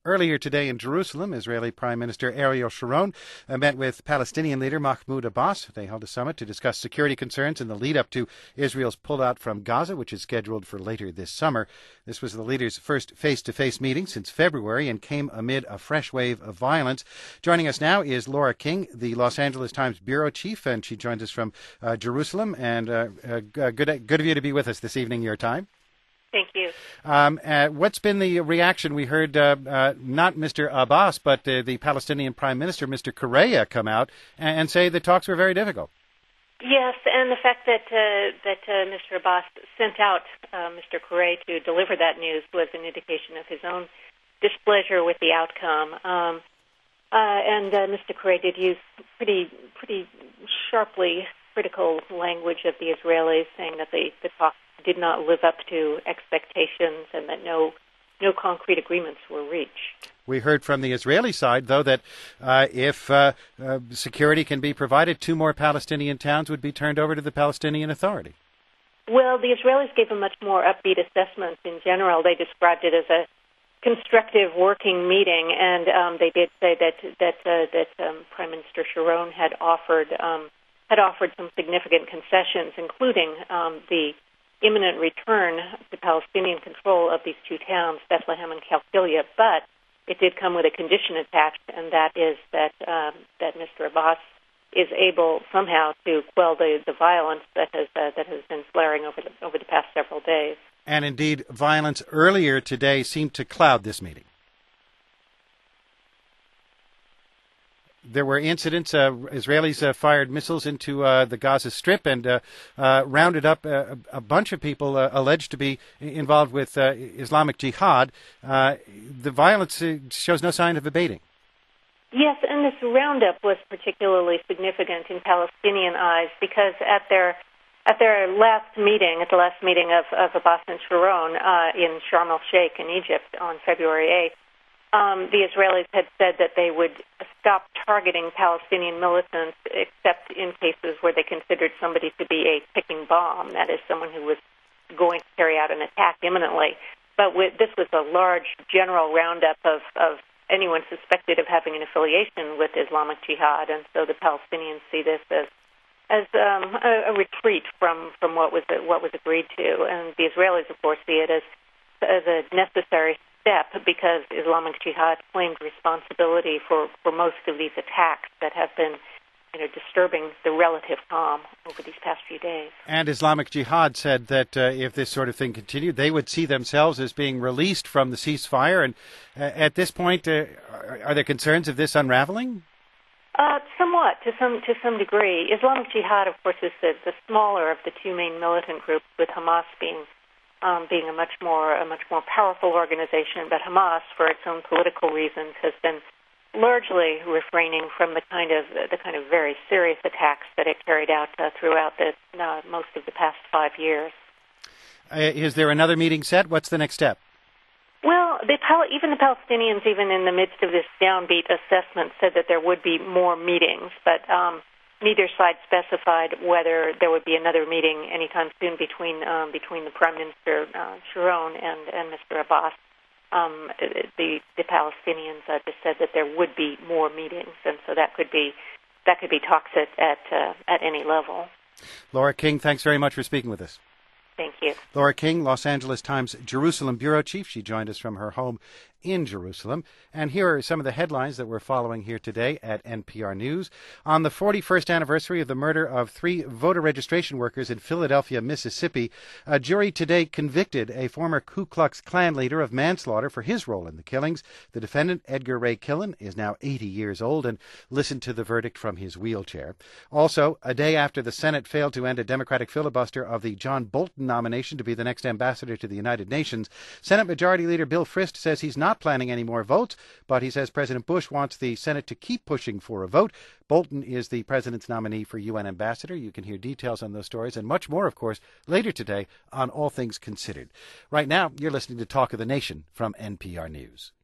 Earlier today in Jerusalem, Israeli Prime Minister Ariel Sharon met with Palestinian leader Mahmoud Abbas. They held a summit to discuss security concerns in the lead-up to Israel's pullout from Gaza, which is scheduled for later this summer. This was the leaders' first face-to-face meeting since February and came amid a fresh wave of violence. Joining us now is Laura King, the Los Angeles Times bureau chief, and she joins us from Jerusalem. And good of you to be with us this evening, your time. Thank you. What's been the reaction? We heard not Mr. Abbas, but the Palestinian Prime Minister, Mr. Correa, come out and say the talks were very difficult. Yes, and the fact that Mr. Abbas sent out Mr. Correa to deliver that news was an indication of his own displeasure with the outcome. And Mr. Correa did use pretty sharply critical language of the Israelis, saying that the talks did not live up to expectations and that no concrete agreements were reached. We heard from the Israeli side, though, that if security can be provided, 2 more Palestinian towns would be turned over to the Palestinian Authority. Well, the Israelis gave a much more upbeat assessment in general. They described it as a constructive working meeting, and they did say that Prime Minister Sharon had offered some significant concessions, including the imminent return to Palestinian control of these 2 towns, Bethlehem and Qalqilia, but it did come with a condition attached, and that is that Mr. Abbas is able somehow to quell the violence that has been flaring over the past several days. And indeed, violence earlier today seemed to cloud this meeting. There were incidents. Israelis fired missiles into the Gaza Strip and rounded up a bunch of people alleged to be involved with Islamic Jihad. The violence shows no sign of abating. Yes, and this roundup was particularly significant in Palestinian eyes because at the last meeting of Abbas and Sharon in Sharm el-Sheikh in Egypt on February 8th, the Israelis had said that they would stop targeting Palestinian militants except in cases where they considered somebody to be a ticking bomb, that is, someone who was going to carry out an attack imminently. But this was a large general roundup of anyone suspected of having an affiliation with Islamic Jihad, and so the Palestinians see this as a retreat from what was agreed to, and the Israelis, of course, see it as a necessary step because Islamic Jihad claimed responsibility for most of these attacks that have been disturbing the relative calm over these past few days. And Islamic Jihad said that if this sort of thing continued, they would see themselves as being released from the ceasefire. And at this point, are there concerns of this unraveling? Somewhat, to some degree. Islamic Jihad, of course, is the smaller of the 2 main militant groups, with Hamas being a much more powerful organization. But Hamas, for its own political reasons, has been largely refraining from the kind of very serious attacks that it carried out throughout most of the past 5 years. Is there another meeting set? What's the next step? Well, even the Palestinians, even in the midst of this downbeat assessment, said that there would be more meetings, but neither side specified whether there would be another meeting anytime soon between the Prime Minister Sharon and Mr. Abbas. The Palestinians just said that there would be more meetings, and so that could be talks at any level. Laura King, thanks very much for speaking with us. Thank you. Laura King, Los Angeles Times Jerusalem bureau chief. She joined us from her home in Jerusalem. And here are some of the headlines that we're following here today at NPR News. On the 41st anniversary of the murder of 3 voter registration workers in Philadelphia, Mississippi, a jury today convicted a former Ku Klux Klan leader of manslaughter for his role in the killings. The defendant, Edgar Ray Killen, is now 80 years old and listened to the verdict from his wheelchair. Also, a day after the Senate failed to end a Democratic filibuster of the John Bolton nomination to be the next ambassador to the United Nations, Senate Majority Leader Bill Frist says he's not planning any more votes, but he says President Bush wants the Senate to keep pushing for a vote. Bolton is the president's nominee for UN ambassador. You can hear details on those stories and much more, of course, later today on All Things Considered. Right now, you're listening to Talk of the Nation from NPR News.